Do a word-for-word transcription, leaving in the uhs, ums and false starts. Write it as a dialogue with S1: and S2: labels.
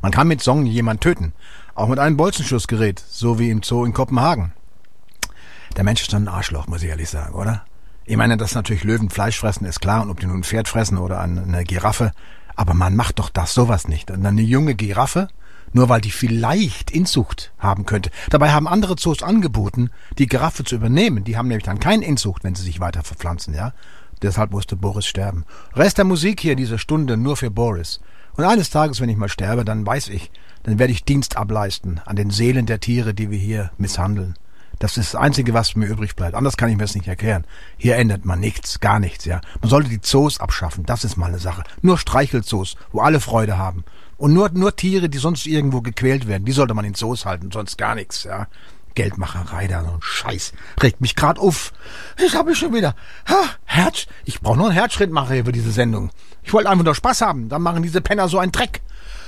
S1: Man kann mit Song jemand töten. Auch mit einem Bolzenschussgerät, so wie im Zoo in Kopenhagen. Der Mensch ist dann ein Arschloch, muss ich ehrlich sagen, oder? Ich meine, dass natürlich Löwen Fleisch fressen, ist klar. Und ob die nun ein Pferd fressen oder eine Giraffe. Aber man macht doch das sowas nicht. Und eine junge Giraffe, nur weil die vielleicht Inzucht haben könnte. Dabei haben andere Zoos angeboten, die Giraffe zu übernehmen. Die haben nämlich dann keine Inzucht, wenn sie sich weiter verpflanzen, ja. Deshalb musste Boris sterben. Rest der Musik hier diese Stunde nur für Boris. Und eines Tages, wenn ich mal sterbe, dann weiß ich, dann werde ich Dienst ableisten an den Seelen der Tiere, die wir hier misshandeln. Das ist das Einzige, was mir übrig bleibt. Anders kann ich mir das nicht erklären. Hier ändert man nichts, gar nichts, ja. Man sollte die Zoos abschaffen, das ist mal eine Sache. Nur Streichelzoos, wo alle Freude haben. Und nur, nur Tiere, die sonst irgendwo gequält werden, die sollte man in Zoos halten, sonst gar nichts, ja. Geldmacherei da, so ein Scheiß. Regt mich grad auf. Ich habe schon wieder, ha, Herz. Ich brauche noch einen Herzschrittmacher hier für diese Sendung. Ich wollte einfach nur Spaß haben, dann machen diese Penner so einen Dreck.